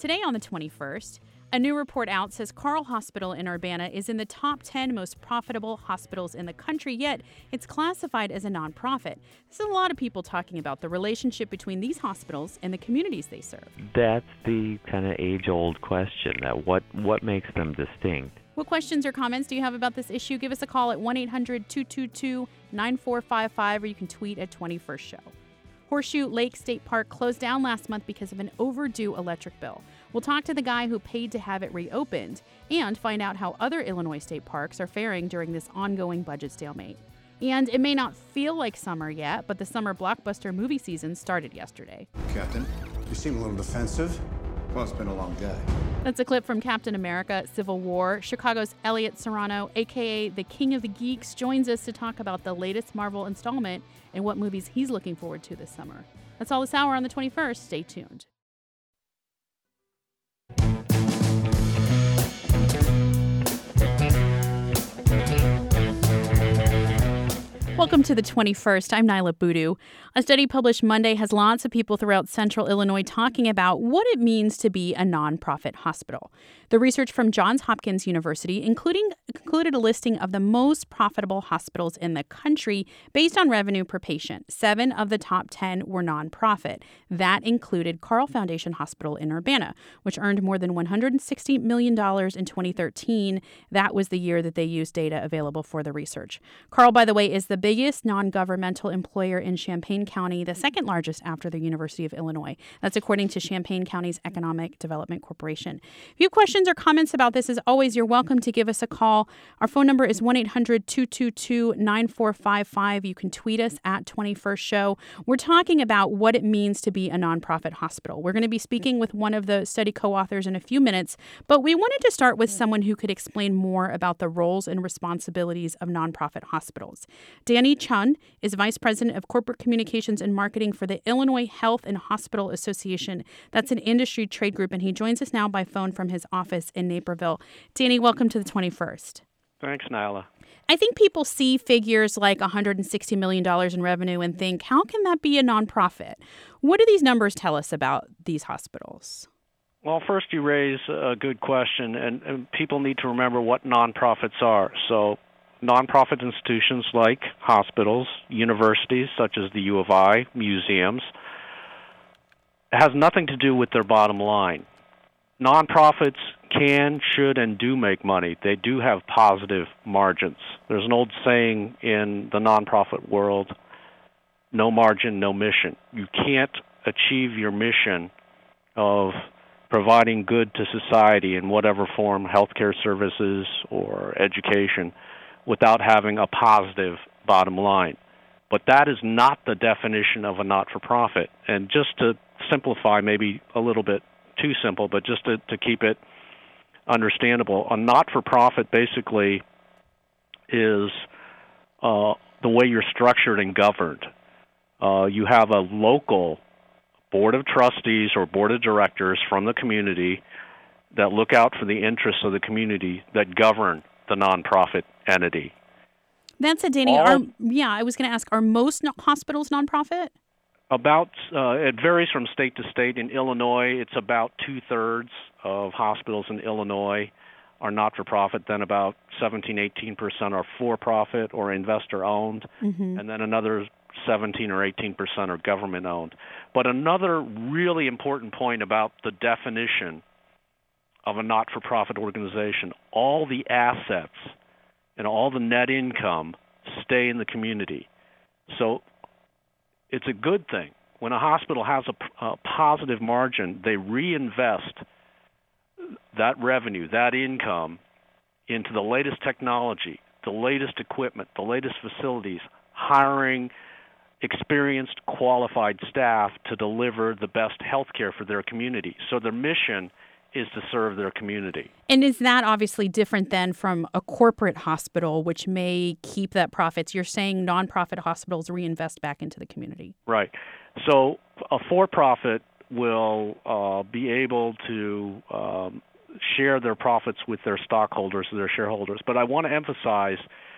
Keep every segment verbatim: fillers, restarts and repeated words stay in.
Today on the twenty-first, a new report out says Carle Hospital in Urbana is in the top ten most profitable hospitals in the country, yet it's classified as a nonprofit. There's a lot of people talking about the relationship between these hospitals and the communities they serve. That's the kind of age-old question, that what, what makes them distinct. What questions or comments do you have about this issue? Give us a call at one eight hundred two two two nine four five five, or you can tweet at twenty-first show. Horseshoe Lake State Park closed down last month because of an overdue electric bill. We'll talk to the guy who paid to have it reopened and find out how other Illinois state parks are faring during this ongoing budget stalemate. And it may not feel like summer yet, but the summer blockbuster movie season started yesterday. Captain, you seem a little defensive. Well, it's been a long day. That's a clip from Captain America: Civil War. Chicago's Elliot Serrano, a k a the King of the Geeks, joins us to talk about the latest Marvel installment and what movies he's looking forward to this summer. That's all this hour on the twenty-first. Stay tuned. Welcome to the twenty-first. I'm Nyla Boodoo. A study published Monday has lots of people throughout central Illinois talking about what it means to be a nonprofit hospital. The research from Johns Hopkins University including included a listing of the most profitable hospitals in the country based on revenue per patient. Seven of the top ten were nonprofit. That included Carle Foundation Hospital in Urbana, which earned more than one hundred sixty million dollars in twenty thirteen. That was the year that they used data available for the research. Carle, by the way, is the biggest non-governmental employer in Champaign County, the second largest after the University of Illinois. That's according to Champaign County's Economic Development Corporation. If you have questions or comments about this, as always, you're welcome to give us a call. Our phone number is one eight hundred two two two nine four five five. You can tweet us at twenty-first show. We're talking about what it means to be a nonprofit hospital. We're going to be speaking with one of the study co-authors in a few minutes, but we wanted to start with someone who could explain more about the roles and responsibilities of nonprofit hospitals. Danny Chun is Vice President of Corporate Communications and Marketing for the Illinois Health and Hospital Association. That's an industry trade group, and he joins us now by phone from his office in Naperville. Danny, welcome to the twenty-first. Thanks, Nyla. I think people see figures like one hundred sixty million dollars in revenue and think, how can that be a nonprofit? What do these numbers tell us about these hospitals? Well, first you raise a good question, and, and people need to remember what nonprofits are. So nonprofit institutions like hospitals, universities such as the U of I, museums, has nothing to do with their bottom line. Nonprofits can, should, and do make money. They do have positive margins. There's an old saying in the nonprofit world, no margin, no mission. You can't achieve your mission of providing good to society in whatever form, healthcare services or education, without having a positive bottom line. But that is not the definition of a not-for-profit. And just to simplify, maybe a little bit too simple, but just to, to keep it understandable, a not-for-profit basically is uh, the way you're structured and governed. Uh, you have a local board of trustees or board of directors from the community that look out for the interests of the community that govern the nonprofit entity. That's it, Danny. Are, yeah, I was going to ask, are most no- hospitals nonprofit? About, uh, it varies from state to state. In Illinois, it's about two-thirds of hospitals in Illinois are not-for-profit. Then about seventeen, eighteen percent are for-profit or investor-owned. Mm-hmm. And then another seventeen or eighteen percent are government-owned. But another really important point about the definition of a not-for-profit organization, all the assets and all the net income stay in the community. So it's a good thing. When a hospital has a, a positive margin, they reinvest that revenue, that income, into the latest technology, the latest equipment, the latest facilities, hiring experienced, qualified staff to deliver the best health care for their community. So their mission is to serve their community. And is that obviously different than from a corporate hospital, which may keep that profits? You're saying nonprofit hospitals reinvest back into the community. Right. So a for-profit will uh, be able to um, share their profits with their stockholders, their shareholders. But I want to emphasize,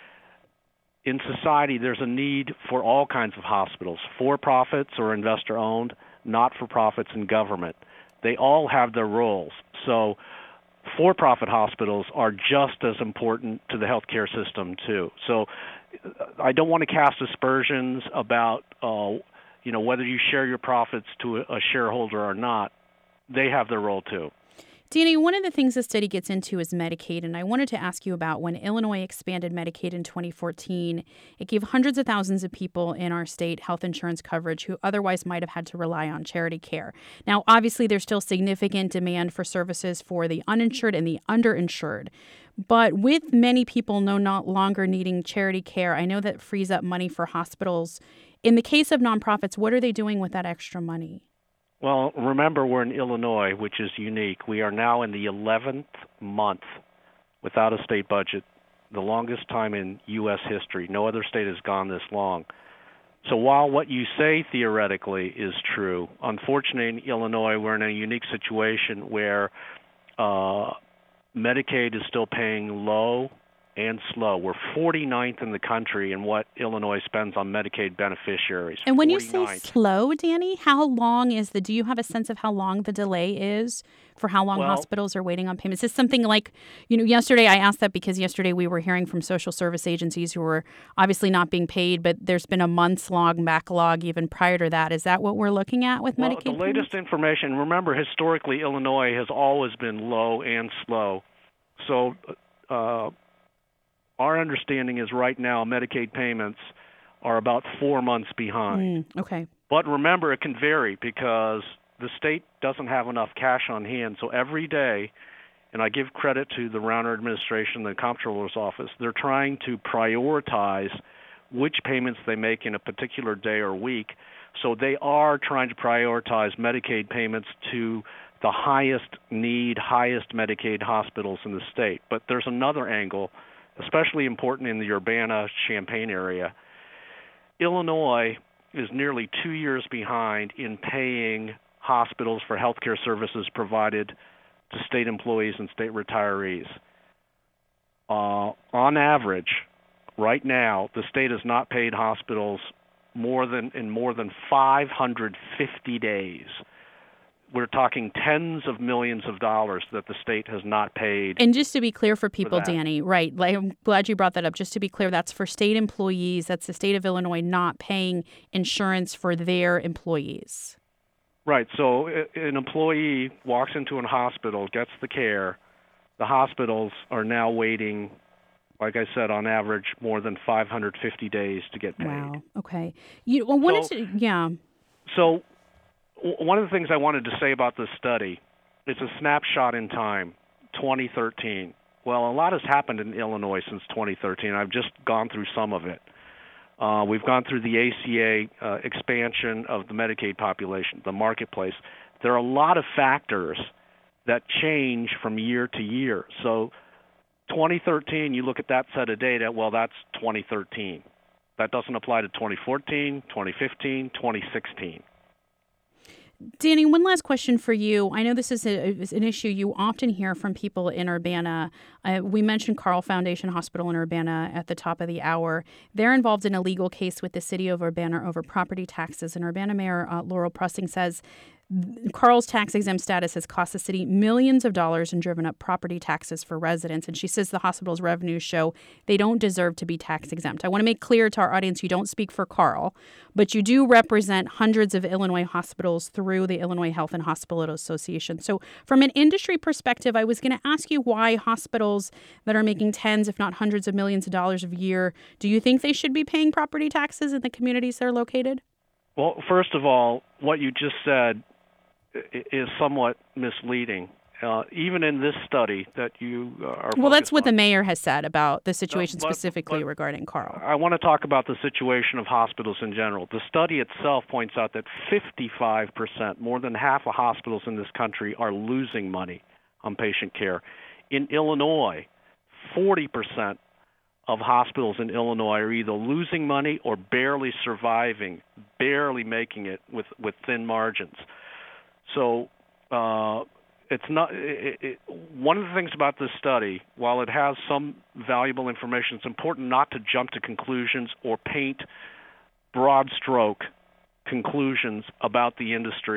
in society, there's a need for all kinds of hospitals, for-profits or investor-owned, not-for-profits, and government. They all have their roles. So for-profit hospitals are just as important to the healthcare system too. So I don't want to cast aspersions about uh, you know whether you share your profits to a, a shareholder or not. They have their role too. Danny, one of the things this study gets into is Medicaid, and I wanted to ask you about when Illinois expanded Medicaid in twenty fourteen. It gave hundreds of thousands of people in our state health insurance coverage who otherwise might have had to rely on charity care. Now, obviously, there's still significant demand for services for the uninsured and the underinsured. But with many people no not longer needing charity care, I know that frees up money for hospitals. In the case of nonprofits, what are they doing with that extra money? Well, remember, we're in Illinois, which is unique. We are now in the eleventh month without a state budget, the longest time in U S history. No other state has gone this long. So while what you say theoretically is true, unfortunately in Illinois we're in a unique situation where uh, Medicaid is still paying low and slow. We're forty-ninth in the country in what Illinois spends on Medicaid beneficiaries. And when forty-ninth. You say slow, Danny, how long is the, do you have a sense of how long the delay is for how long well, hospitals are waiting on payments? Is this something like, you know, yesterday I asked that because yesterday we were hearing from social service agencies who were obviously not being paid, but there's been a month's long backlog even prior to that. Is that what we're looking at with well, Medicaid the latest payments? information, remember, historically Illinois has always been low and slow. So, uh, our understanding is right now Medicaid payments are about four months behind. Mm, okay. But remember, it can vary because the state doesn't have enough cash on hand. So every day, and I give credit to the Rauner administration, the comptroller's office, they're trying to prioritize which payments they make in a particular day or week. So they are trying to prioritize Medicaid payments to the highest need, highest Medicaid hospitals in the state. But there's another angle, especially important in the Urbana-Champaign area. Illinois is nearly two years behind in paying hospitals for health care services provided to state employees and state retirees. Uh, on average, right now, the state has not paid hospitals more than in more than five hundred fifty days. We're talking tens of millions of dollars that the state has not paid. And just to be clear for people, for Danny, right, like, I'm glad you brought that up. Just to be clear, that's for state employees. That's the state of Illinois not paying insurance for their employees. Right. So an employee walks into a hospital, gets the care. The hospitals are now waiting, like I said, on average, more than five hundred fifty days to get paid. Wow. Okay. You well, wanted So- to, yeah. So one of the things I wanted to say about this study, it's a snapshot in time, twenty thirteen. Well, a lot has happened in Illinois since twenty thirteen. I've just gone through some of it. Uh, we've gone through the A C A uh, expansion of the Medicaid population, the marketplace. There are a lot of factors that change from year to year. So twenty thirteen, you look at that set of data, well, that's twenty thirteen. That doesn't apply to twenty fourteen, twenty fifteen, twenty sixteen. Danny, one last question for you. I know this is, a, is an issue you often hear from people in Urbana. Uh, we mentioned Carle Foundation Hospital in Urbana at the top of the hour. They're involved in a legal case with the city of Urbana over property taxes. And Urbana Mayor uh, Laurel Pressing says Carle's tax-exempt status has cost the city millions of dollars and driven up property taxes for residents. And she says the hospital's revenues show they don't deserve to be tax-exempt. I want to make clear to our audience you don't speak for Carle, but you do represent hundreds of Illinois hospitals through the Illinois Health and Hospital Association. So from an industry perspective, I was going to ask you why hospitals that are making tens, if not hundreds of millions of dollars a year, do you think they should be paying property taxes in the communities they're located? Well, first of all, what you just said is somewhat misleading. Uh, even in this study that you uh, are Well, that's what on, the mayor has said about the situation but- specifically but- regarding Carle. I want to talk about the situation of hospitals in general. The study itself points out that fifty-five percent, more than half of hospitals in this country, are losing money on patient care. In Illinois, forty percent of hospitals in Illinois are either losing money or barely surviving, barely making it with, with thin margins. So uh, it's not. It, it, one of the things about this study, while it has some valuable information, it's important not to jump to conclusions or paint broad stroke conclusions about the industry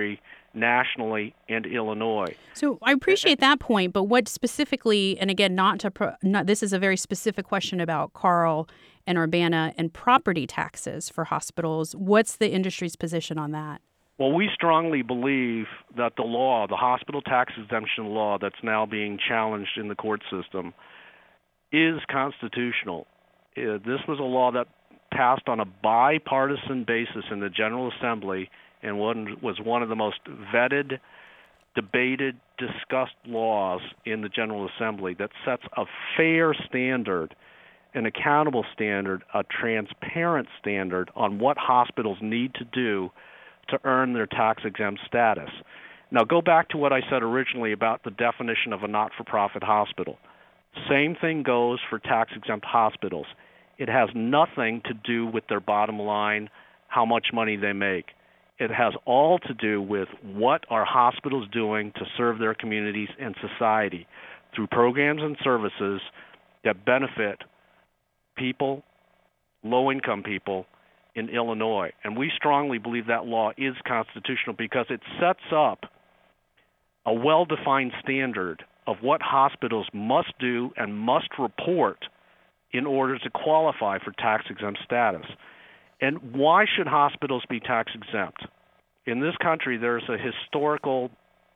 nationally and Illinois. So I appreciate that point, but what specifically, and again, not to, pro, not, this is a very specific question about Carl and Urbana and property taxes for hospitals. What's the industry's position on that? Well, we strongly believe that the law, the hospital tax exemption law that's now being challenged in the court system, is constitutional. Uh, this was a law that passed on a bipartisan basis in the General Assembly and one, was one of the most vetted, debated, discussed laws in the General Assembly that sets a fair standard, an accountable standard, a transparent standard on what hospitals need to do to earn their tax-exempt status. Now, go back to what I said originally about the definition of a not-for-profit hospital. Same thing goes for tax-exempt hospitals. It has nothing to do with their bottom line, how much money they make. It has all to do with what are hospitals doing to serve their communities and society through programs and services that benefit people, low-income people in Illinois. And we strongly believe that law is constitutional because it sets up a well-defined standard of what hospitals must do and must report in order to qualify for tax-exempt status. And why should hospitals be tax-exempt? In this country, there's a historical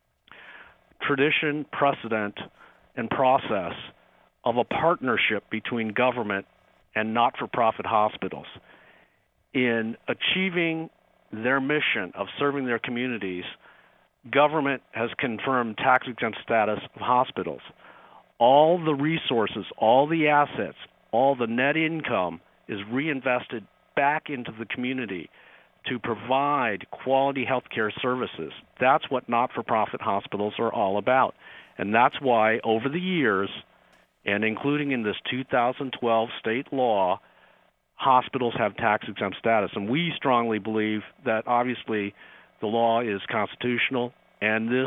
tradition, precedent, and process of a partnership between government and not-for-profit hospitals in achieving their mission of serving their communities. Government has confirmed tax-exempt status of hospitals. All the resources, all the assets, all the net income is reinvested back into the community to provide quality health care services. That's what not-for-profit hospitals are all about. And that's why over the years, and including in this two thousand twelve state law, hospitals have tax-exempt status. And we strongly believe that obviously the law is constitutional, and this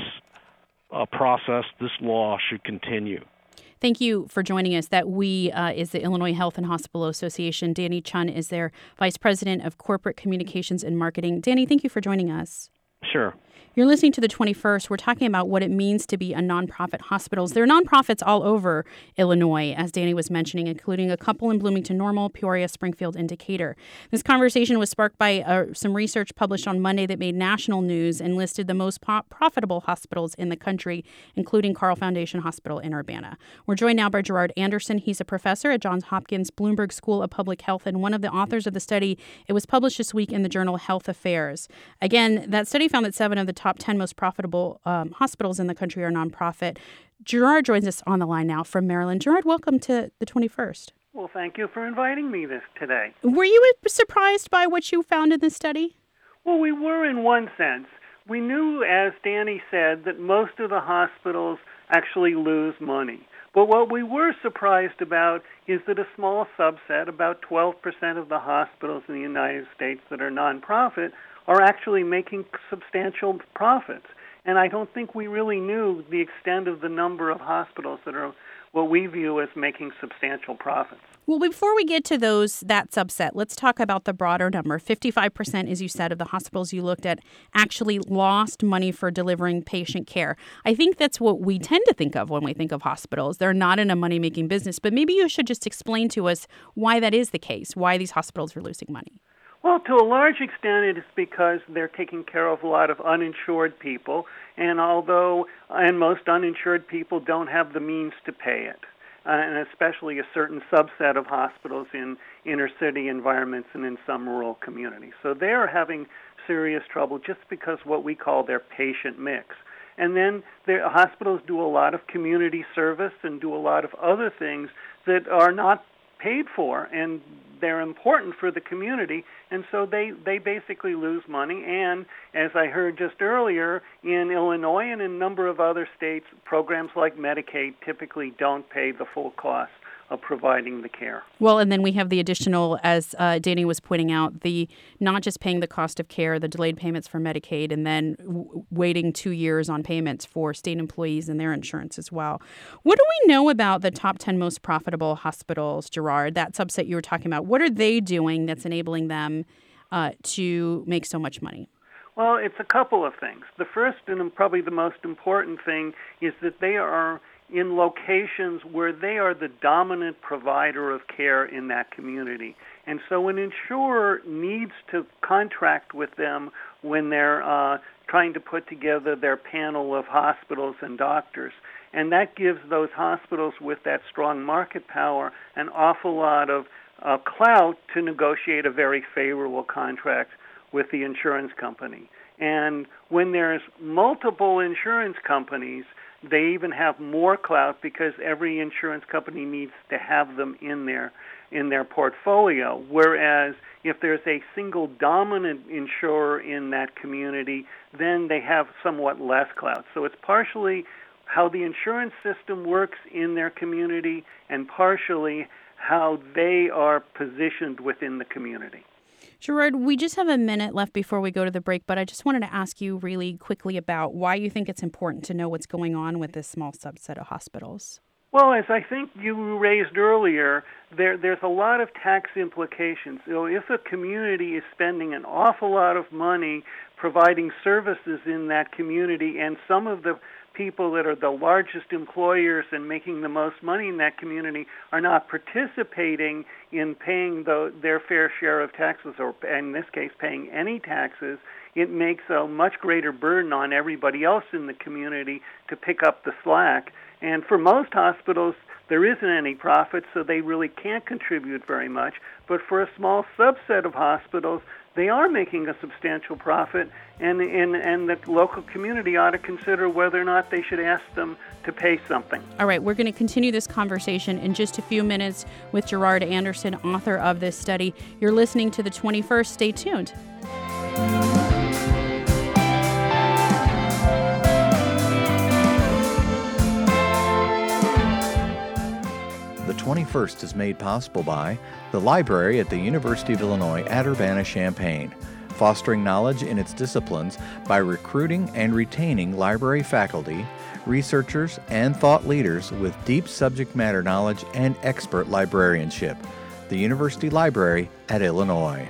uh, process, this law should continue. Thank you for joining us. That we uh, is the Illinois Health and Hospital Association. Danny Chun is their Vice President of Corporate Communications and Marketing. Danny, thank you for joining us. Sure. You're listening to The twenty-first. We're talking about what it means to be a nonprofit hospitals. There are nonprofits all over Illinois, as Danny was mentioning, including a couple in Bloomington Normal, Peoria, Springfield, and Decatur. This conversation was sparked by uh, some research published on Monday that made national news and listed the most po- profitable hospitals in the country, including Carle Foundation Hospital in Urbana. We're joined now by Gerard Anderson. He's a professor at Johns Hopkins Bloomberg School of Public Health and one of the authors of the study. It was published this week in the journal Health Affairs. Again, that study found that seven of the top ten most profitable um, hospitals in the country are nonprofit. Gerard joins us on the line now from Maryland. Gerard, welcome to the twenty-first. Well, thank you for inviting me this today. Were you surprised by what you found in this study? Well, we were in one sense. We knew, as Danny said, that most of the hospitals actually lose money. But what we were surprised about is that a small subset, about twelve percent of the hospitals in the United States that are nonprofit, are actually making substantial profits. And I don't think we really knew the extent of the number of hospitals that are what we view as making substantial profits. Well, before we get to those, that subset, let's talk about the broader number. fifty-five percent, as you said, of the hospitals you looked at actually lost money for delivering patient care. I think that's what we tend to think of when we think of hospitals. They're not in a money-making business, but maybe you should just explain to us why that is the case, why these hospitals are losing money. Well, to a large extent, it is because they're taking care of a lot of uninsured people, and although, and most uninsured people don't have the means to pay it, uh, and especially a certain subset of hospitals in inner city environments and in some rural communities. So they're having serious trouble just because what we call their patient mix. And then the hospitals do a lot of community service and do a lot of other things that are not paid for, and they're important for the community, and so they, they basically lose money. And as I heard just earlier, in Illinois and in a number of other states, programs like Medicaid typically don't pay the full cost of providing the care. Well, and then we have the additional, as uh, Danny was pointing out, the not just paying the cost of care, the delayed payments for Medicaid, and then w- waiting two years on payments for state employees and their insurance as well. What do we know about the top ten most profitable hospitals, Gerard, that subset you were talking about? What are they doing that's enabling them uh, to make so much money? Well, it's a couple of things. The first and probably the most important thing is that they are in locations where they are the dominant provider of care in that community. And so an insurer needs to contract with them when they're uh, trying to put together their panel of hospitals and doctors. And that gives those hospitals with that strong market power an awful lot of uh, clout to negotiate a very favorable contract with the insurance company. And when there's multiple insurance companies, they even have more clout because every insurance company needs to have them in their in their portfolio. Whereas if there's a single dominant insurer in that community, then they have somewhat less clout. So it's partially how the insurance system works in their community and partially how they are positioned within the community. Gerard, we just have a minute left before we go to the break, but I just wanted to ask you really quickly about why you think it's important to know what's going on with this small subset of hospitals. Well, as I think you raised earlier, there, there's a lot of tax implications. So if a community is spending an awful lot of money providing services in that community, and some of the people that are the largest employers and making the most money in that community are not participating in paying the, their fair share of taxes, or in this case, paying any taxes, it makes a much greater burden on everybody else in the community to pick up the slack. And for most hospitals, there isn't any profit, so they really can't contribute very much. But for a small subset of hospitals, they are making a substantial profit, and, and, and the local community ought to consider whether or not they should ask them to pay something. All right, we're going to continue this conversation in just a few minutes with Gerard Anderson, author of this study. You're listening to The twenty-first. Stay tuned. The twenty-first is made possible by the library at the University of Illinois at Urbana-Champaign, fostering knowledge in its disciplines by recruiting and retaining library faculty, researchers, and thought leaders with deep subject matter knowledge and expert librarianship. The University Library at Illinois.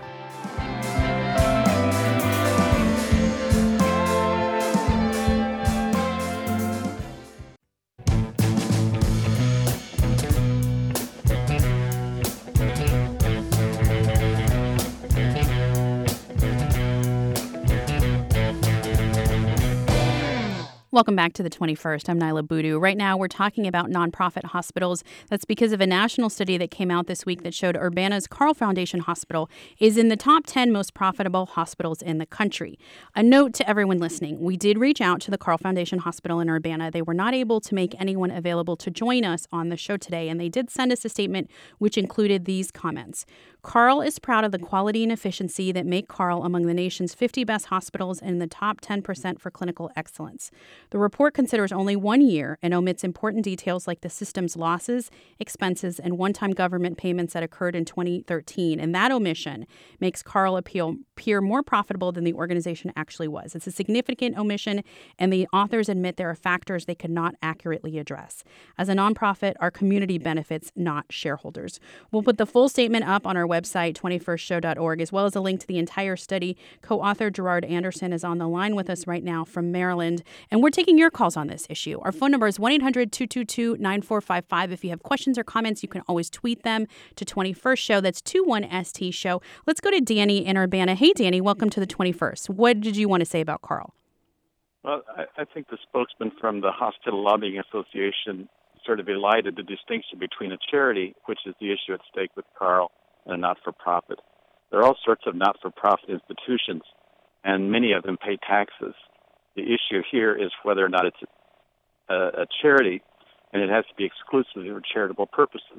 Welcome back to The twenty-first. I'm Nyla Boodoo. Right now, we're talking about nonprofit hospitals. That's because of a national study that came out this week that showed Urbana's Carle Foundation Hospital is in the top ten most profitable hospitals in the country. A note to everyone listening, we did reach out to the Carle Foundation Hospital in Urbana. They were not able to make anyone available to join us on the show today, and they did send us a statement which included these comments. Carle is proud of the quality and efficiency that make Carle among the nation's fifty best hospitals and in the top ten percent for clinical excellence. The report considers only one year and omits important details like the system's losses, expenses, and one-time government payments that occurred in twenty thirteen. And that omission makes Carle appeal, appear more profitable than the organization actually was. It's a significant omission, and the authors admit there are factors they could not accurately address. As a nonprofit, our community benefits, not shareholders. We'll put the full statement up on our website, twenty-first show dot org, as well as a link to the entire study. Co-author Gerard Anderson is on the line with us right now from Maryland, and we're taking your calls on this issue. Our phone number is one eight hundred two two two nine four five five. If you have questions or comments, you can always tweet them to twenty-first show. That's two one S T show. Let's go to Danny in Urbana. Hey, Danny, welcome to the twenty-first. What did you want to say about Carle? Well, I, I think the spokesman from the Hospital Lobbying Association sort of elided the distinction between a charity, which is the issue at stake with Carle, and a not-for-profit. There are all sorts of not-for-profit institutions, and many of them pay taxes. The issue here is whether or not it's a, a charity, and it has to be exclusively for charitable purposes.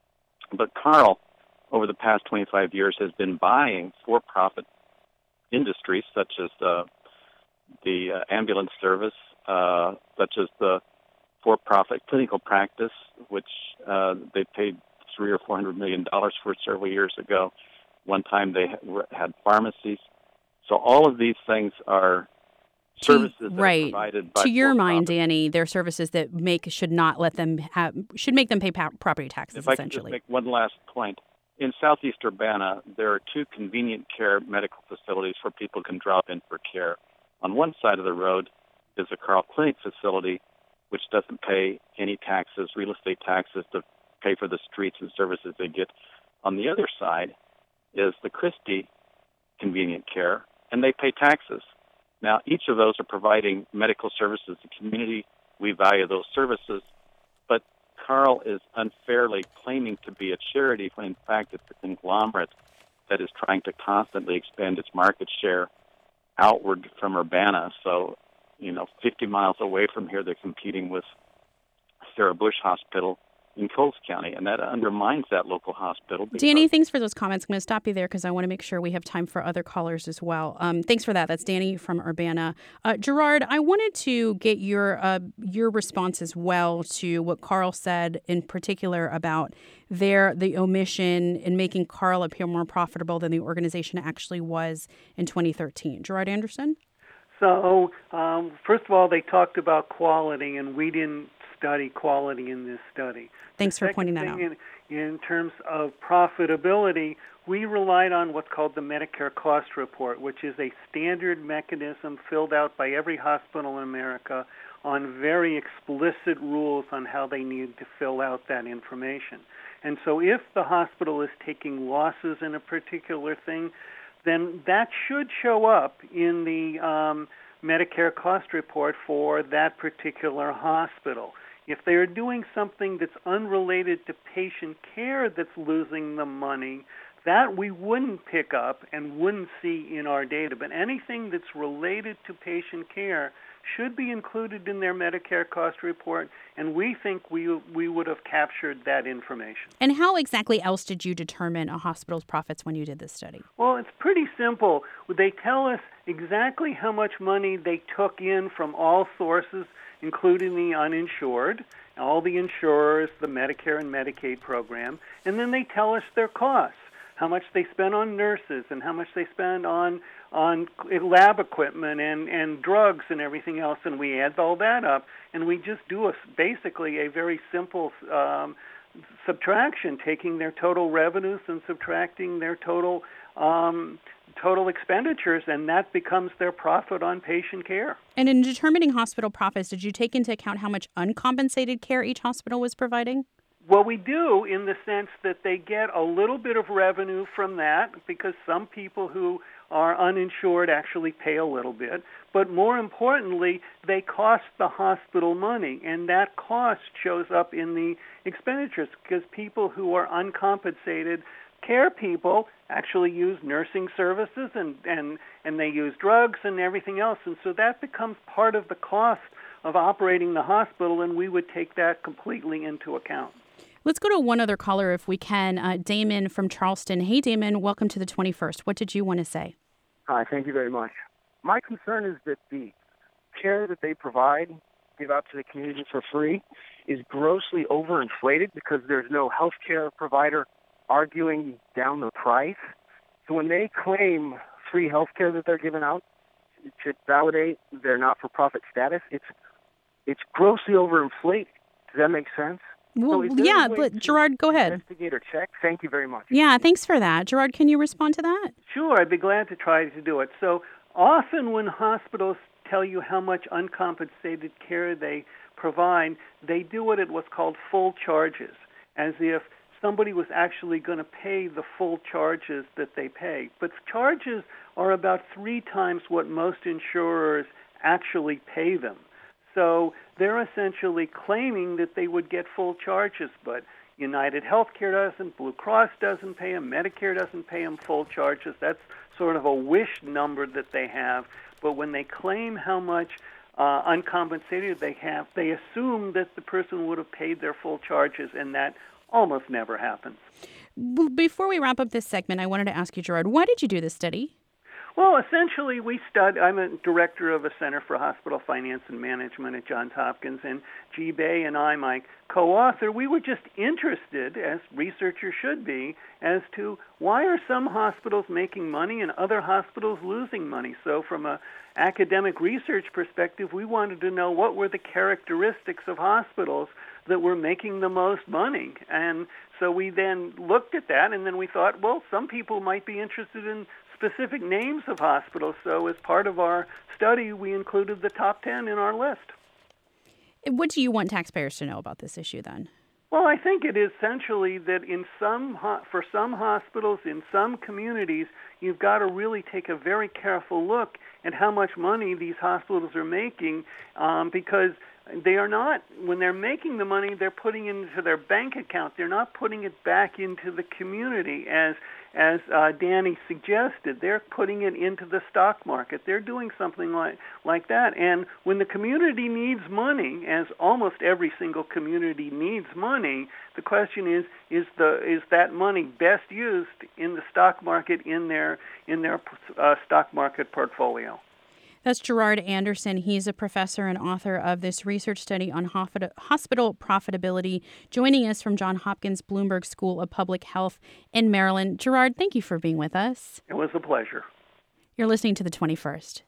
But Carle, over the past twenty-five years, has been buying for-profit industries, such as the, the uh, ambulance service, uh, such as the for-profit clinical practice, which uh, they paid three or four hundred million dollars for several years ago. One time they had pharmacies. So all of these things are services that right. are provided by to your mind, for-profit. Danny, they're services that make should not let them have should make them pay pa- property taxes. If I essentially, could just make one last point, in southeast Urbana, there are two convenient care medical facilities where people can drop in for care. On one side of the road is the Carle Clinic facility, which doesn't pay any taxes, real estate taxes, to pay for the streets and services they get. On the other side is the Christie Convenient Care, and they pay taxes. Now, each of those are providing medical services to the community. We value those services, but Carle is unfairly claiming to be a charity when, in fact, it's a conglomerate that is trying to constantly expand its market share outward from Urbana. So, you know, fifty miles away from here, they're competing with Sarah Bush Hospital in Coles County, and that undermines that local hospital. Danny, thanks for those comments. I'm going to stop you there because I want to make sure we have time for other callers as well. Um, thanks for that. That's Danny from Urbana. Uh, Gerard, I wanted to get your uh, your response as well to what Carle said in particular about their the omission in making Carle appear more profitable than the organization actually was in twenty thirteen. Gerard Anderson? So, um, first of all, they talked about quality, and we didn't study quality in this study. Thanks for pointing that out. In, in terms of profitability, we relied on what's called the Medicare Cost Report, which is a standard mechanism filled out by every hospital in America on very explicit rules on how they need to fill out that information. And so if the hospital is taking losses in a particular thing, then that should show up in the um, Medicare Cost Report for that particular hospital. If they are doing something that's unrelated to patient care that's losing the money, that we wouldn't pick up and wouldn't see in our data. But anything that's related to patient care should be included in their Medicare cost report, and we think we we would have captured that information. And how exactly else did you determine a hospital's profits when you did this study? Well, it's pretty simple. They tell us exactly how much money they took in from all sources, including the uninsured, all the insurers, the Medicare and Medicaid program, and then they tell us their costs, how much they spend on nurses and how much they spend on on lab equipment and, and drugs and everything else, and we add all that up, and we just do a, basically a very simple um, subtraction, taking their total revenues and subtracting their total um, total expenditures, and that becomes their profit on patient care. And in determining hospital profits, did you take into account how much uncompensated care each hospital was providing? Well, we do in the sense that they get a little bit of revenue from that because some people who are uninsured actually pay a little bit. But more importantly, they cost the hospital money, and that cost shows up in the expenditures because people who are uncompensated care people actually use nursing services and, and, and they use drugs and everything else. And so that becomes part of the cost of operating the hospital, and we would take that completely into account. Let's go to one other caller if we can. Uh, Damon from Charleston. Hey, Damon, welcome to the twenty-first. What did you want to say? Hi, thank you very much. My concern is that the care that they provide, give out to the community for free, is grossly overinflated because there's no health care provider arguing down the price. So when they claim free health care that they're giving out to validate their not-for-profit status, it's it's grossly overinflated. Does that make sense? Well, so yeah, but Gerard, go ahead. Investigate or check. Thank you very much. Yeah, thanks for that. Gerard, can you respond to that? Sure, I'd be glad to try to do it. So often when hospitals tell you how much uncompensated care they provide, they do it at what's called full charges, as if somebody was actually going to pay the full charges that they pay. But charges are about three times what most insurers actually pay them. So they're essentially claiming that they would get full charges, but United Healthcare doesn't, Blue Cross doesn't pay them, Medicare doesn't pay them full charges. That's sort of a wish number that they have. But when they claim how much uh, uncompensated they have, they assume that the person would have paid their full charges, and that almost never happens. Before we wrap up this segment, I wanted to ask you, Gerard, why did you do this study? Well, essentially, we stud. I'm a director of a Center for Hospital Finance and Management at Johns Hopkins, and G. Bay and I, my co-author, we were just interested, as researchers should be, as to why are some hospitals making money and other hospitals losing money. So from a academic research perspective, we wanted to know what were the characteristics of hospitals that were making the most money. And so we then looked at that, and then we thought, well, some people might be interested in specific names of hospitals. So as part of our study, we included the top ten in our list. What do you want taxpayers to know about this issue then? Well, I think it is essentially that in some for some hospitals, in some communities, you've got to really take a very careful look at how much money these hospitals are making, um, because they are not, when they're making the money, they're putting it into their bank account. They're not putting it back into the community, as as uh, Danny suggested. They're putting it into the stock market. They're doing something like like that. And when the community needs money, as almost every single community needs money, the question is: is the is that money best used in the stock market, in their in their uh, stock market portfolio? That's Gerard Anderson. He's a professor and author of this research study on hospital profitability, joining us from Johns Hopkins Bloomberg School of Public Health in Maryland. Gerard, thank you for being with us. It was a pleasure. You're listening to The twenty-first.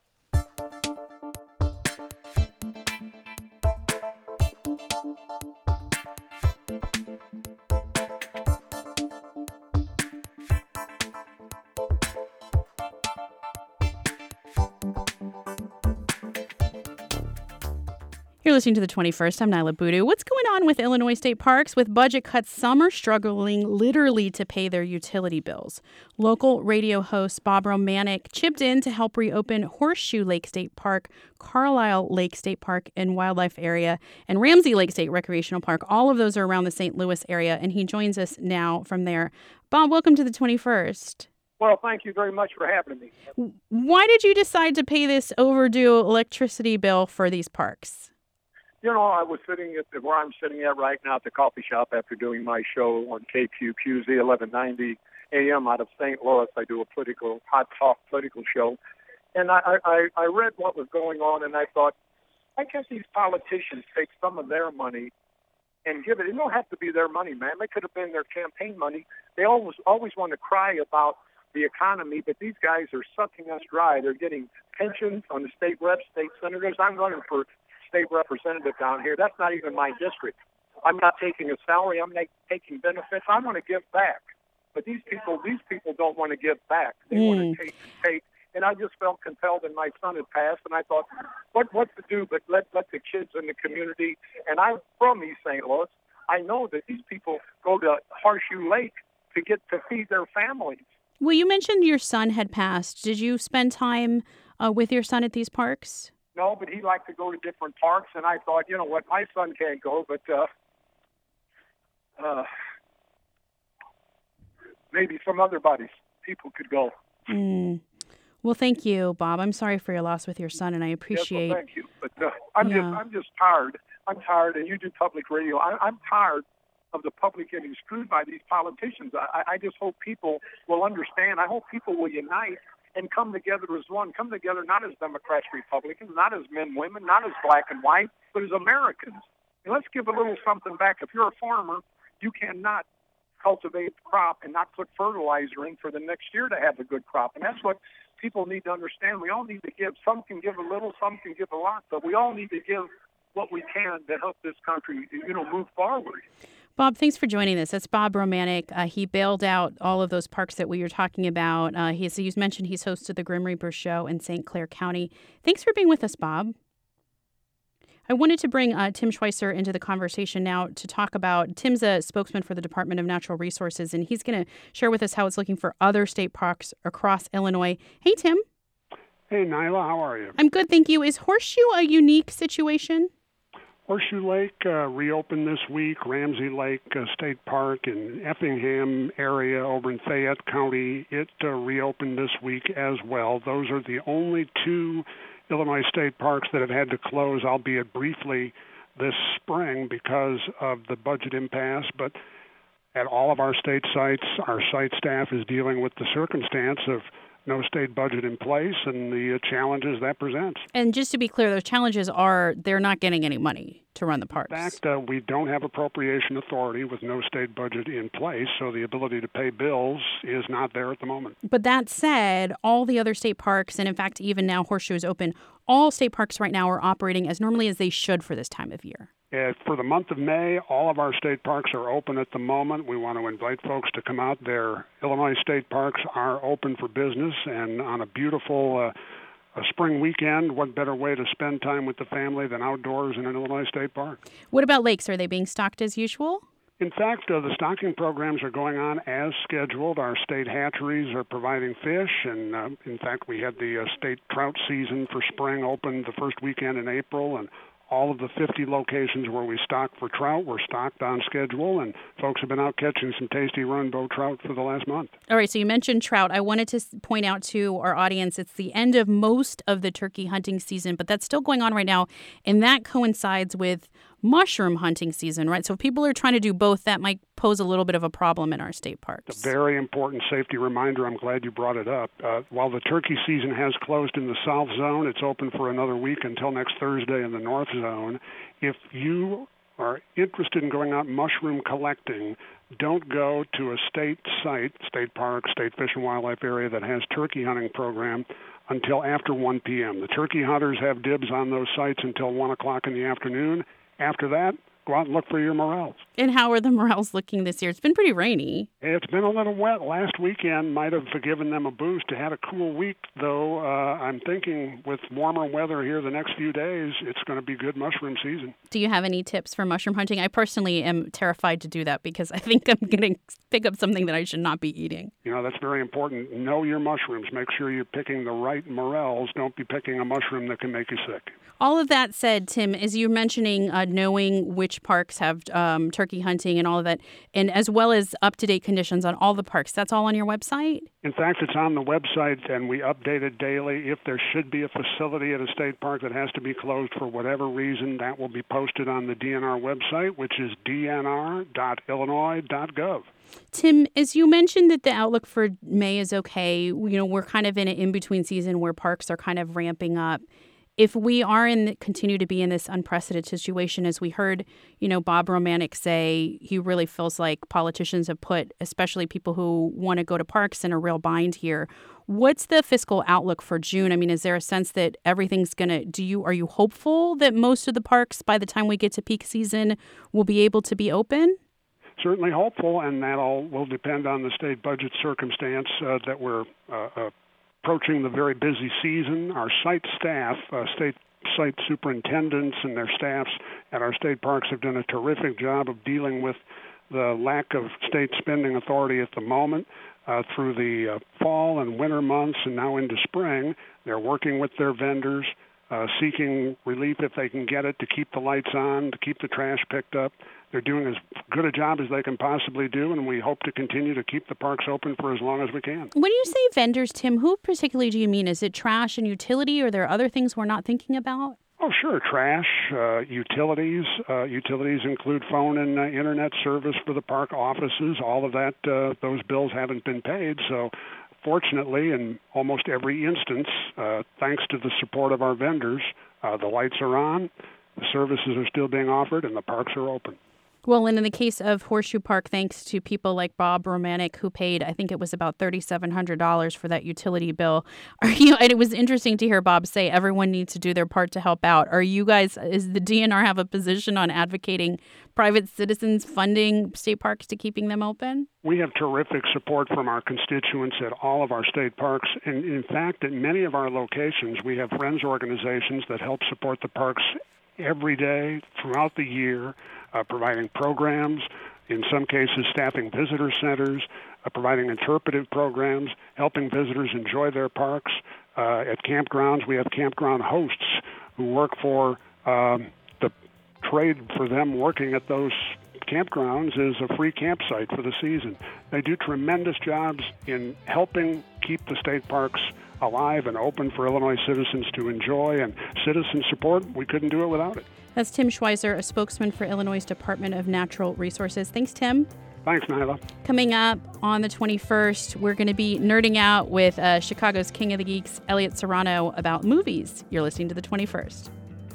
You're listening to The twenty-first. I'm Nyla Boodoo. What's going on with Illinois state parks? With budget cuts, some are struggling literally to pay their utility bills. Local radio host Bob Romanek chipped in to help reopen Horseshoe Lake State Park, Carlisle Lake State Park and Wildlife Area, and Ramsey Lake State Recreational Park. All of those are around the Saint Louis area, and he joins us now from there. Bob, welcome to The twenty-first. Well, thank you very much for having me. Why did you decide to pay this overdue electricity bill for these parks? You know, I was sitting at the, where I'm sitting at right now at the coffee shop after doing my show on K Q Q Z eleven ninety A M out of Saint Louis. I do a political, hot talk political show. And I, I, I read what was going on, and I thought, I guess these politicians take some of their money and give it. It don't have to be their money, man. It could have been their campaign money. They always, always want to cry about the economy, but these guys are sucking us dry. They're getting pensions on the state reps, state senators. I'm running for state representative down here. That's not even my district. I'm not taking a salary. I'm not taking benefits. I want to give back. But these people, these people don't want to give back. They mm. want to take and take. And I just felt compelled, and my son had passed, and I thought, what what to do but let, let the kids in the community. And I'm from East Saint Louis. I know that these people go to Horseshoe Lake to get to feed their families. Well, you mentioned your son had passed. Did you spend time uh, with your son at these parks? No, but he liked to go to different parks, and I thought, you know what, my son can't go, but uh, uh, maybe some other buddies, people could go. Mm. Well, thank you, Bob. I'm sorry for your loss with your son, and I appreciate. Yes, well, thank you. But uh, I'm yeah. just, I'm just tired. I'm tired, and you do public radio. I, I'm tired of the public getting screwed by these politicians. I, I just hope people will understand. I hope people will unite and come together as one, come together not as Democrats, Republicans, not as men, women, not as black and white, but as Americans. And let's give a little something back. If you're a farmer, you cannot cultivate a crop and not put fertilizer in for the next year to have a good crop. And that's what people need to understand. We all need to give. Some can give a little, some can give a lot, but we all need to give what we can to help this country, you know, move forward. Bob, thanks for joining us. That's Bob Romanek. Uh, he bailed out all of those parks that we were talking about. Uh, he's, he's mentioned he's hosted the Grim Reaper Show in Saint Clair County. Thanks for being with us, Bob. I wanted to bring uh, Tim Schweitzer into the conversation now to talk about, Tim's a spokesman for the Department of Natural Resources, and he's going to share with us how it's looking for other state parks across Illinois. Hey, Tim. Hey, Nyla, how are you? I'm good, thank you. Is Horseshoe a unique situation? Horseshoe Lake uh, reopened this week. Ramsey Lake uh, State Park in Effingham area over in Fayette County, it uh, reopened this week as well. Those are the only two Illinois state parks that have had to close, albeit briefly, this spring because of the budget impasse. But at all of our state sites, our site staff is dealing with the circumstance of no state budget in place and the challenges that presents. And just to be clear, those challenges are they're not getting any money to run the parks. In fact, uh, we don't have appropriation authority with no state budget in place, so the ability to pay bills is not there at the moment. But that said, all the other state parks, and in fact, even now Horseshoe is open, all state parks right now are operating as normally as they should for this time of year. Uh, for the month of May, all of our state parks are open at the moment. We want to invite folks to come out. Their Illinois state parks are open for business, and on a beautiful uh, a spring weekend, what better way to spend time with the family than outdoors in an Illinois state park? What about lakes? Are they being stocked as usual? In fact, uh, the stocking programs are going on as scheduled. Our state hatcheries are providing fish, and uh, in fact, we had the uh, state trout season for spring open the first weekend in April, and all of the fifty locations where we stock for trout were stocked on schedule, and folks have been out catching some tasty rainbow trout for the last month. All right, so you mentioned trout. I wanted to point out to our audience it's the end of most of the turkey hunting season, but that's still going on right now, and that coincides with mushroom hunting season, right? So if people are trying to do both, that might pose a little bit of a problem in our state parks. It's a very important safety reminder. I'm glad you brought it up. Uh, while the turkey season has closed in the South Zone, it's open for another week until next Thursday in the North Zone. If you are interested in going out mushroom collecting, don't go to a state site, state park, state fish and wildlife area that has turkey hunting program until after one p.m. The turkey hunters have dibs on those sites until one o'clock in the afternoon. After that, go out and look for your morels. And how are the morels looking this year? It's been pretty rainy. It's been a little wet. Last weekend might have given them a boost. It had a cool week, though. Uh, I'm thinking with warmer weather here the next few days, it's going to be good mushroom season. Do you have any tips for mushroom hunting? I personally am terrified to do that because I think I'm going to pick up something that I should not be eating. You know, that's very important. Know your mushrooms. Make sure you're picking the right morels. Don't be picking a mushroom that can make you sick. All of that said, Tim, as you're mentioning, uh, knowing which parks have um, turkey hunting and all of that, and as well as up-to-date conditions on all the parks, that's all on your website? In fact, it's on the website, and we update it daily. If there should be a facility at a state park that has to be closed for whatever reason, that will be posted on the D N R website, which is d n r dot illinois dot gov. Tim, as you mentioned that the outlook for May is okay, you know, we're kind of in an in-between season where parks are kind of ramping up. If we are in continue to be in this unprecedented situation, as we heard, you know, Bob Romanek say, he really feels like politicians have put, especially people who want to go to parks, in a real bind here. What's the fiscal outlook for June? I mean, is there a sense that everything's going to, do you, are you hopeful that most of the parks, by the time we get to peak season, will be able to be open? Certainly hopeful, and that all will depend on the state budget circumstance uh, that we're uh, uh, approaching the very busy season. Our site staff, uh, state site superintendents and their staffs at our state parks have done a terrific job of dealing with the lack of state spending authority at the moment. Uh, through the uh, fall and winter months and now into spring, they're working with their vendors, uh, seeking relief if they can get it to keep the lights on, to keep the trash picked up. They're doing as good a job as they can possibly do, and we hope to continue to keep the parks open for as long as we can. When you say vendors, Tim, who particularly do you mean? Is it trash and utility, or are there other things we're not thinking about? Oh, sure. Trash, uh, utilities. Uh, utilities include phone and uh, internet service for the park offices. All of that, uh, those bills haven't been paid, so fortunately, in almost every instance, uh, thanks to the support of our vendors, uh, the lights are on, the services are still being offered, and the parks are open. Well, and in the case of Horseshoe Park, thanks to people like Bob Romanek, who paid, I think it was about three thousand seven hundred dollars for that utility bill. Are you? And it was interesting to hear Bob say everyone needs to do their part to help out. Are you guys, is the D N R have a position on advocating private citizens funding state parks to keeping them open? We have terrific support from our constituents at all of our state parks. And in fact, at many of our locations, we have friends organizations that help support the parks every day throughout the year, uh, providing programs, in some cases staffing visitor centers, uh, providing interpretive programs, helping visitors enjoy their parks. Uh, at campgrounds, we have campground hosts who work for um, the trade for them working at those campgrounds is a free campsite for the season. They do tremendous jobs in helping keep the state parks alive and open for Illinois citizens to enjoy, and citizen support, we couldn't do it without it. That's Tim Schweizer, a spokesman for Illinois' Department of Natural Resources. Thanks, Tim. Thanks, Nyla. Coming up on the twenty-first, we're going to be nerding out with uh, Chicago's King of the Geeks, Elliot Serrano, about movies. You're listening to the twenty-first.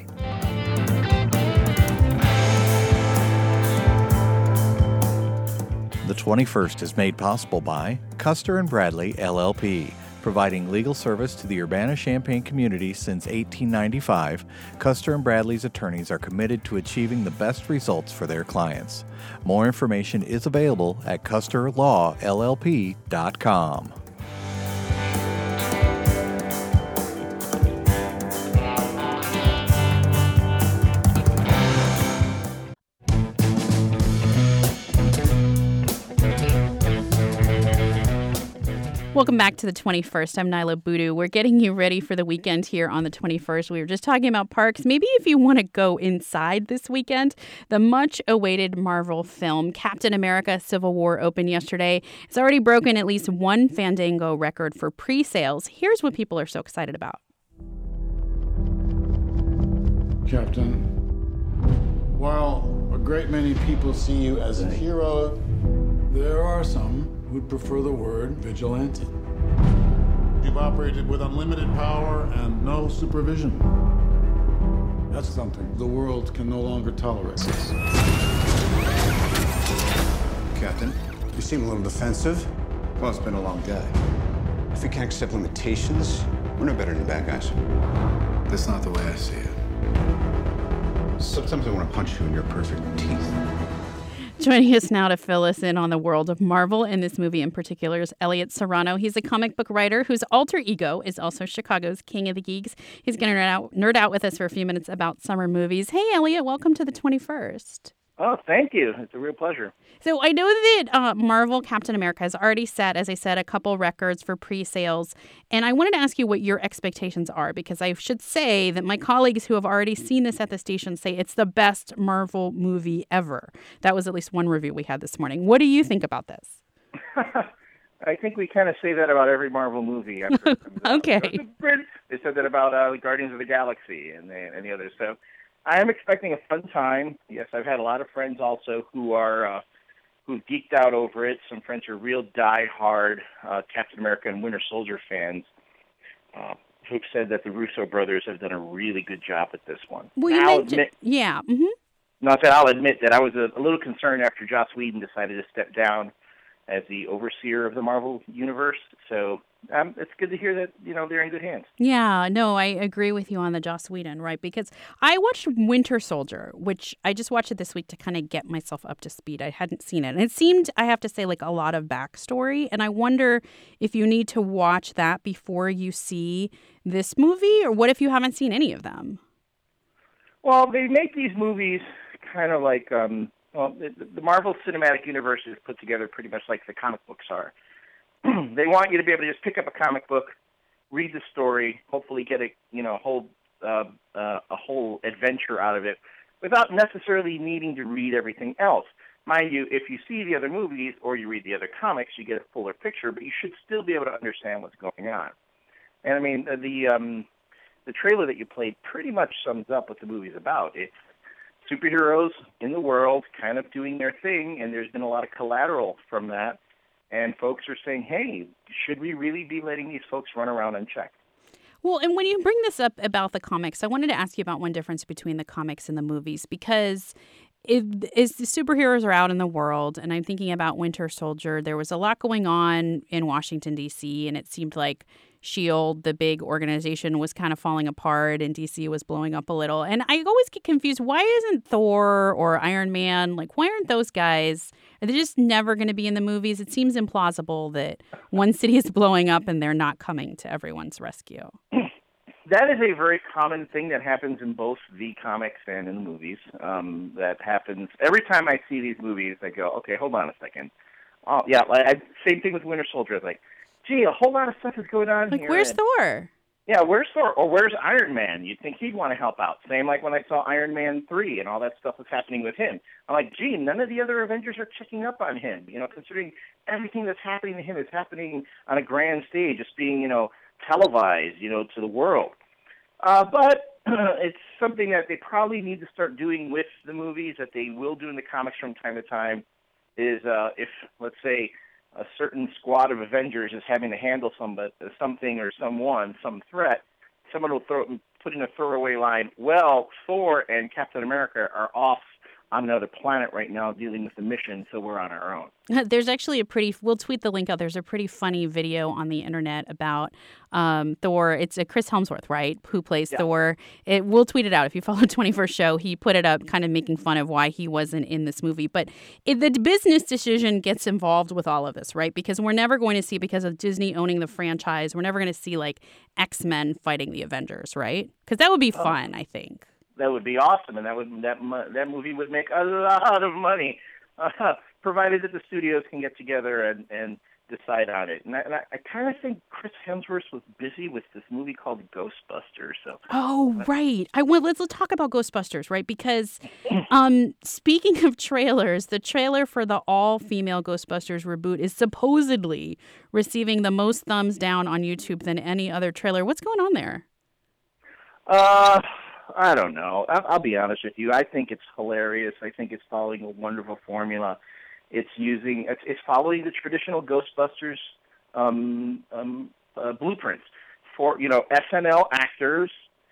The twenty-first is made possible by Custer and Bradley, L L P. Providing legal service to the Urbana-Champaign community since eighteen ninety-five, Custer and Bradley's attorneys are committed to achieving the best results for their clients. More information is available at custer law l l p dot com. Welcome back to the twenty-first. I'm Nyla Boodoo. We're getting you ready for the weekend here on the twenty-first. We were just talking about parks. Maybe if you want to go inside this weekend, the much-awaited Marvel film Captain America Civil War opened yesterday. It's already broken at least one Fandango record for pre-sales. Here's what people are so excited about. Captain, while a great many people see you as a hero, there are some who'd prefer the word vigilante. You've operated with unlimited power and no supervision. That's something the world can no longer tolerate. Captain, You seem a little defensive. well, it's been a long day. If we can't accept limitations, we're no better than bad guys. That's not the way I see it. Sometimes I want to punch you in your perfect teeth. Joining us now to fill us in on the world of Marvel, and this movie in particular, is Elliot Serrano. He's a comic book writer whose alter ego is also Chicago's King of the Geeks. He's going to nerd out, nerd out with us for a few minutes about summer movies. Hey, Elliot, welcome to the twenty-first. Oh, thank you. It's a real pleasure. So I know that uh, Marvel Captain America has already set, as I said, a couple records for pre-sales. And I wanted to ask you what your expectations are, because I should say that my colleagues who have already seen this at the station say it's the best Marvel movie ever. That was at least one review we had this morning. What do you think about this? I think we kind of say that about every Marvel movie. After okay. They said that about uh, Guardians of the Galaxy and the, and the others. So I am expecting a fun time. Yes, I've had a lot of friends also who are uh, who've geeked out over it. Some friends are real die-hard uh, Captain America and Winter Soldier fans uh, who've said that the Russo brothers have done a really good job with this one. Well, you I'll mentioned, admit, yeah. Mm-hmm. not that I'll admit that I was a, a little concerned after Joss Whedon decided to step down as the overseer of the Marvel universe. So um, it's good to hear that, you know, they're in good hands. Yeah, no, I agree with you on the Joss Whedon, right? Because I watched Winter Soldier, which I just watched it this week to kind of get myself up to speed. I hadn't seen it. And it seemed, I have to say, like a lot of backstory. And I wonder if you need to watch that before you see this movie, or what if you haven't seen any of them? Well, they make these movies kind of like, um, well, the, the Marvel Cinematic Universe is put together pretty much like the comic books are. They want you to be able to just pick up a comic book, read the story, hopefully get a you know whole uh, uh, a whole adventure out of it, without necessarily needing to read everything else. Mind you, if you see the other movies or you read the other comics, you get a fuller picture, but you should still be able to understand what's going on. And I mean, the the, um, the trailer that you played pretty much sums up what the movie's about. It's superheroes in the world kind of doing their thing, and there's been a lot of collateral from that. And folks are saying, hey, should we really be letting these folks run around unchecked? Well, and when you bring this up about the comics, I wanted to ask you about one difference between the comics and the movies, because if, as the superheroes are out in the world, and I'm thinking about Winter Soldier, there was a lot going on in Washington, D C, and it seemed like S H I E L D, the big organization, was kind of falling apart, and D C was blowing up a little. And I always get confused. Why isn't Thor or Iron Man, like, why aren't those guys, are they just never going to be in the movies? It seems implausible that one city is blowing up and they're not coming to everyone's rescue. That is a very common thing that happens in both the comics and in the movies. Um, that happens every time I see these movies. I go, okay, hold on a second. Oh, yeah, like, I, same thing with Winter Soldier. It's like, gee, a whole lot of stuff is going on like, here. Like, where's and, Thor? Yeah, where's Thor? Or where's Iron Man? You'd think he'd want to help out. Same like when I saw Iron Man three and all that stuff was happening with him. I'm like, gee, none of the other Avengers are checking up on him. You know, considering everything that's happening to him is happening on a grand stage. It's being, you know, televised, you know, to the world. Uh, but uh, it's something that they probably need to start doing with the movies, that they will do in the comics from time to time, is uh, if, let's say, a certain squad of Avengers is having to handle some, something or someone, some threat, someone will throw, put in a throwaway line, well, Thor and Captain America are off on another planet right now dealing with the mission, so we're on our own. There's actually a pretty, we'll tweet the link out. There's a pretty funny video on the internet about um, Thor. It's a Chris Hemsworth, right, who plays yeah. Thor. It, we'll tweet it out. If you follow twenty-first Show, he put it up kind of making fun of why he wasn't in this movie. But it, the business decision gets involved with all of this, right? Because we're never going to see, because of Disney owning the franchise, we're never going to see like X-Men fighting the Avengers, right? Because that would be fun, oh. I think. That would be awesome, and that would that that movie would make a lot of money, uh, provided that the studios can get together and, and decide on it. And I, and I, I kind of think Chris Hemsworth was busy with this movie called Ghostbusters. So oh right, I well let's, let's talk about Ghostbusters, right? Because um, speaking of trailers, the trailer for the all-female Ghostbusters reboot is supposedly receiving the most thumbs down on YouTube than any other trailer. What's going on there? Uh. I don't know. I'll, I'll be honest with you. I think it's hilarious. I think it's following a wonderful formula. It's using, it's, it's following the traditional Ghostbusters um, um, uh, blueprints for, you know, S N L actors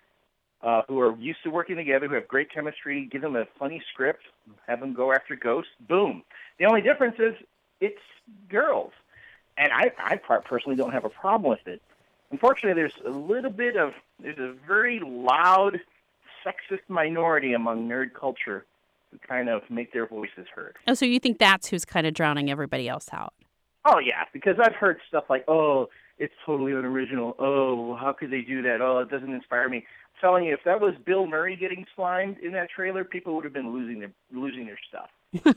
uh, who are used to working together, who have great chemistry. Give them a funny script, have them go after ghosts. Boom. The only difference is it's girls, and I, I personally don't have a problem with it. Unfortunately, there's a little bit of, there's a very loud sexist minority among nerd culture who kind of make their voices heard. Oh, so you think that's who's kind of drowning everybody else out? Oh, yeah, because I've heard stuff like, oh, it's totally unoriginal. Oh, how could they do that? Oh, it doesn't inspire me. I'm telling you, if that was Bill Murray getting slimed in that trailer, people would have been losing their losing their stuff.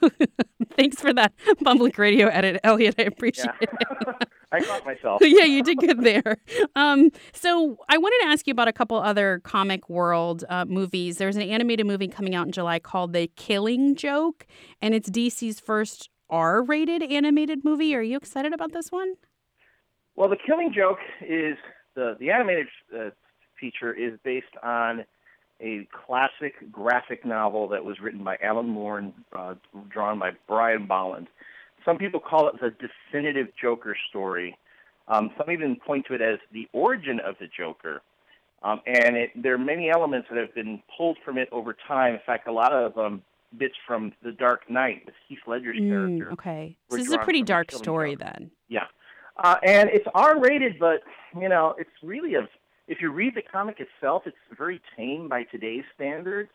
Thanks for that public radio edit, Elliot. I appreciate yeah. it. I caught myself. Yeah, you did good there. Um, so I wanted to ask you about a couple other comic world uh, movies. There's an animated movie coming out in July called The Killing Joke, and it's D C's first R-rated animated movie. Are you excited about this one? Well, The Killing Joke is, the, the animated uh, feature is based on a classic graphic novel that was written by Alan Moore and uh, drawn by Brian Bolland. Some people call it the definitive Joker story. Um, some even point to it as the origin of the Joker. Um, and it, there are many elements that have been pulled from it over time. In fact, a lot of um, bits from The Dark Knight with Heath Ledger's mm, character. Okay. So this is a pretty dark story Joker. then. Yeah. Uh, and it's R-rated, but, you know, it's really a... If you read the comic itself, it's very tame by today's standards.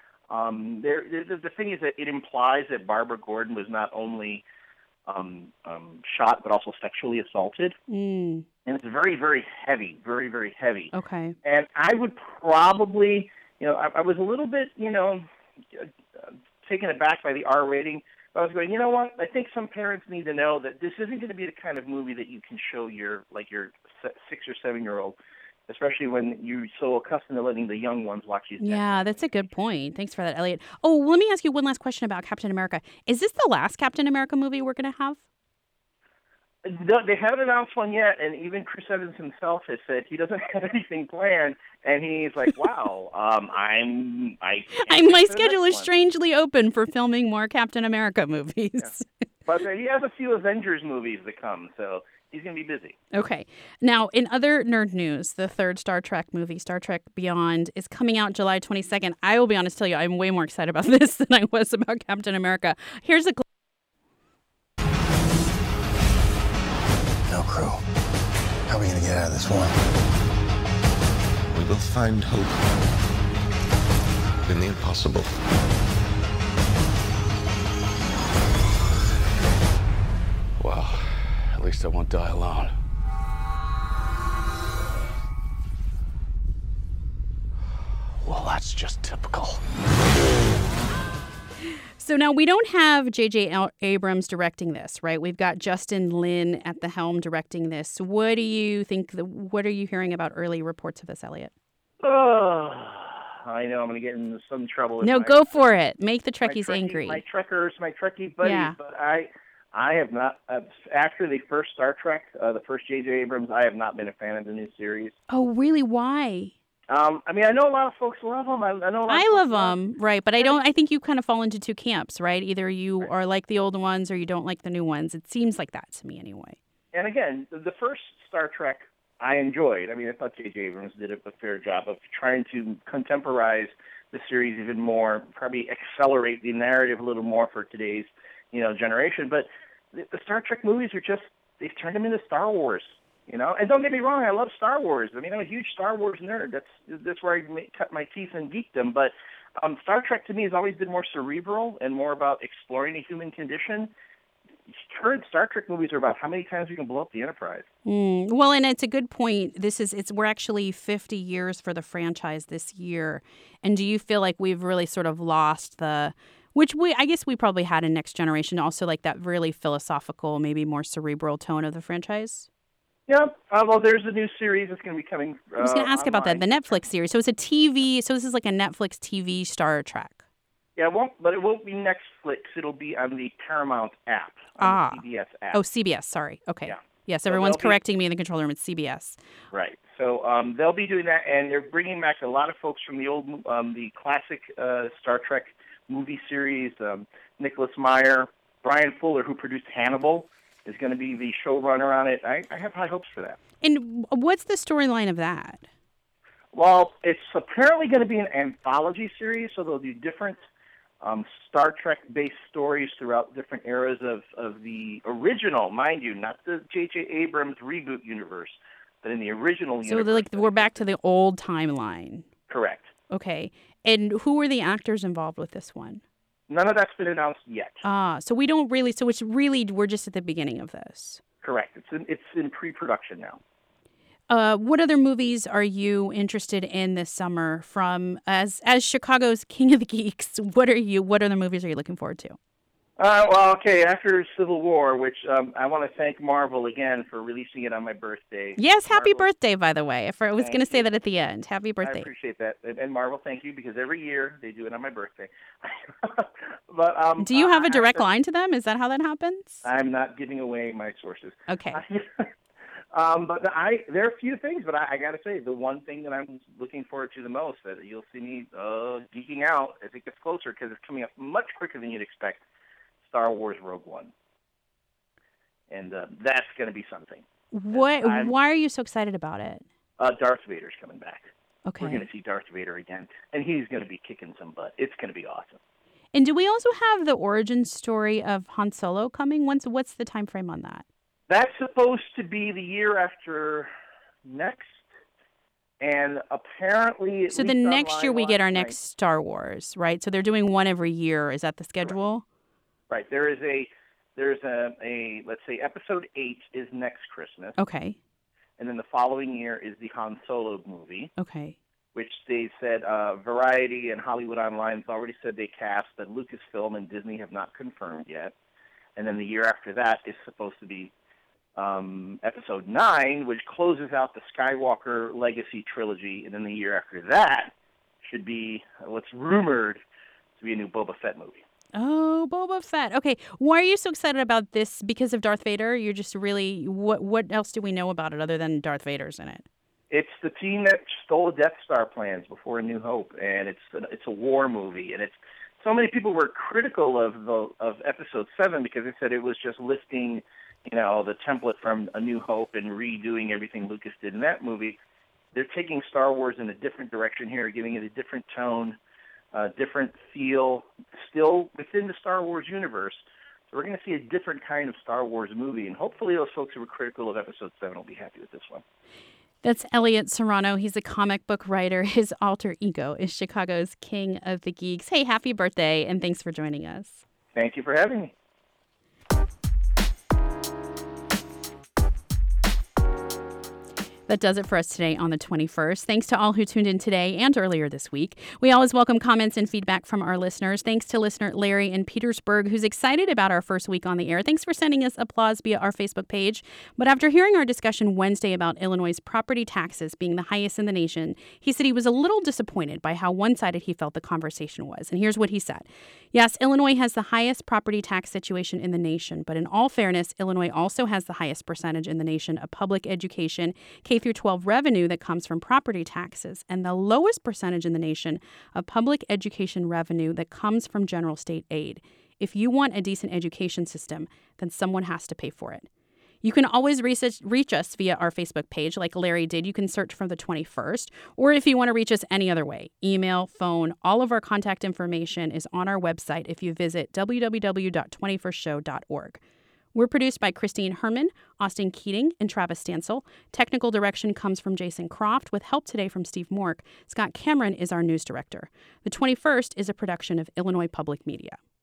Um, there, the, the thing is that it implies that Barbara Gordon was not only um, um, shot but also sexually assaulted. Mm. And it's very, very heavy, very, very heavy. Okay. And I would probably, you know, I, I was a little bit, you know, uh, taken aback by the R rating. But I was going, you know what? I think some parents need to know that this isn't going to be the kind of movie that you can show your, like, your six or seven year old. Especially when you're so accustomed to letting the young ones watch these. Yeah, that's a good point. Thanks for that, Elliot. Oh, let me ask you one last question about Captain America. Is this the last Captain America movie we're going to have? No, they haven't announced one yet, and even Chris Evans himself has said he doesn't have anything planned, and he's like, wow, um, I'm... I I my schedule is one. strangely open for filming more Captain America movies. Yeah. But uh, he has a few Avengers movies to come, so... He's going to be busy. Okay. Now, in other nerd news, the third Star Trek movie, Star Trek Beyond, is coming out July twenty-second. I will be honest, tell you, I'm way more excited about this than I was about Captain America. Here's a... Gl- no crew. How are we going to get out of this one? We will find hope in the impossible. Wow. At least I won't die alone. Well, that's just typical. So now we don't have J J Abrams directing this, right? We've got Justin Lin at the helm directing this. What do you think? The, what are you hearing about early reports of this, Elliot? Oh, I know I'm going to get into some trouble. No, my, go for it. Make the Trekkies my Trekkie, angry. My Trekkers, my Trekkie buddies, yeah. but I... I have not, uh, after the first Star Trek, uh, the first J J Abrams, I have not been a fan of the new series. Oh, really? Why? Um, I mean, I know a lot of folks love them. I, I know a lot I of love folks them, right? But I don't. I think you kind of fall into two camps, right? Either you right. are like the old ones, or you don't like the new ones. It seems like that to me, anyway. And again, the first Star Trek I enjoyed. I mean, I thought J J Abrams did a fair job of trying to contemporize the series even more, probably accelerate the narrative a little more for today's, you know, generation. But the, the Star Trek movies are just, they've turned them into Star Wars, you know? And don't get me wrong, I love Star Wars. I mean, I'm a huge Star Wars nerd. That's that's where I cut my teeth in geekdom. But um, Star Trek to me has always been more cerebral and more about exploring the human condition. Current Star Trek movies are about how many times we can blow up the Enterprise. Mm, well, and it's a good point. This is it's we're actually fifty years for the franchise this year. And do you feel like we've really sort of lost the, which we I guess we probably had in Next Generation, also like that really philosophical, maybe more cerebral tone of the franchise? Yeah. Uh, well, there's a new series that's going to be coming. Uh, I was going to ask online. about that, the Netflix series. So it's a T V. So this is like a Netflix T V Star Trek. Yeah, it won't, but it won't be Netflix. It'll be on the Paramount app, on ah. the C B S app. Oh, C B S, sorry. Okay. Yeah. Yes, So everyone's they'll be- correcting me in the control room. It's C B S. Right. So um, they'll be doing that, and they're bringing back a lot of folks from the old, um, the classic uh, Star Trek movie series. Um, Nicholas Meyer, Brian Fuller, who produced Hannibal, is going to be the showrunner on it. I, I have high hopes for that. And what's the storyline of that? Well, it's apparently going to be an anthology series, so they'll do different um, Star Trek-based stories throughout different eras of, of the original, mind you, not the J J Abrams reboot universe, but in the original So universe. they're like we're back to the old timeline. Correct. Okay. And who are the actors involved with this one? None of that's been announced yet. Ah, so we don't really. So it's really we're just at the beginning of this. Correct. It's in, it's in pre-production now. Uh, what other movies are you interested in this summer? From as as Chicago's King of the Geeks, what are you? What other movies are you looking forward to? Uh, well, okay, after Civil War, which um, I want to thank Marvel again for releasing it on my birthday. Yes, happy Marvel, birthday, by the way. If I was Thank going to say you. that at the end. Happy birthday. I appreciate that. And, and Marvel, thank you, because every year they do it on my birthday. but um, Do you have uh, a direct after, line to them? Is that how that happens? I'm not giving away my sources. Okay. um, but I there are a few things, but I, I got to say, the one thing that I'm looking forward to the most, that you'll see me uh, geeking out as it gets closer, because it's coming up much quicker than you'd expect, Star Wars Rogue One. And uh, that's going to be something. What? I'm- Why are you so excited about it? Uh, Darth Vader's coming back. Okay. We're going to see Darth Vader again, and he's going to be kicking some butt. It's going to be awesome. And do we also have the origin story of Han Solo coming? When's what's the time frame on that? That's supposed to be the year after next, and apparently... at So the least next online year we get our last night- next Star Wars, right? So they're doing one every year. Is that the schedule? Right. There is a, there's a, a, let's say, episode eight is next Christmas. Okay. And then the following year is the Han Solo movie, Okay. which they said, uh, Variety and Hollywood Online has already said they cast, but Lucasfilm and Disney have not confirmed yet. And then the year after that is supposed to be um, episode nine, which closes out the Skywalker Legacy trilogy. And then the year after that should be what's rumored to be a new Boba Fett movie. Oh, Boba Fett. Okay. Why are you so excited about this? Because of Darth Vader? You're just really... What What else do we know about it other than Darth Vader's in it? It's the team that stole the Death Star plans before A New Hope, and it's a, it's a war movie, and it's so many people were critical of the of Episode Seven because they said it was just listing, you know, the template from A New Hope and redoing everything Lucas did in that movie. They're taking Star Wars in a different direction here, giving it a different tone, a different feel, still within the Star Wars universe. So we're going to see a different kind of Star Wars movie, and hopefully those folks who were critical of Episode Seven will be happy with this one. That's Elliot Serrano. He's a comic book writer. His alter ego is Chicago's King of the Geeks. Hey, happy birthday, and thanks for joining us. Thank you for having me. That does it for us today on the twenty-first. Thanks to all who tuned in today and earlier this week. We always welcome comments and feedback from our listeners. Thanks to listener Larry in Petersburg, who's excited about our first week on the air. Thanks for sending us applause via our Facebook page. But after hearing our discussion Wednesday about Illinois' property taxes being the highest in the nation, he said he was a little disappointed by how one-sided he felt the conversation was. And here's what he said. Yes, Illinois has the highest property tax situation in the nation, but in all fairness, Illinois also has the highest percentage in the nation of public education, K K through twelve revenue that comes from property taxes, and the lowest percentage in the nation of public education revenue that comes from general state aid. If you want a decent education system, then someone has to pay for it. You can always research, reach us via our Facebook page, like Larry did. You can search for the twenty-first, or if you want to reach us any other way, email, phone, all of our contact information is on our website if you visit w w w dot twenty-first show dot org. We're produced by Christine Herman, Austin Keating, and Travis Stansel. Technical direction comes from Jason Croft, with help today from Steve Mork. Scott Cameron is our news director. The twenty-first is a production of Illinois Public Media.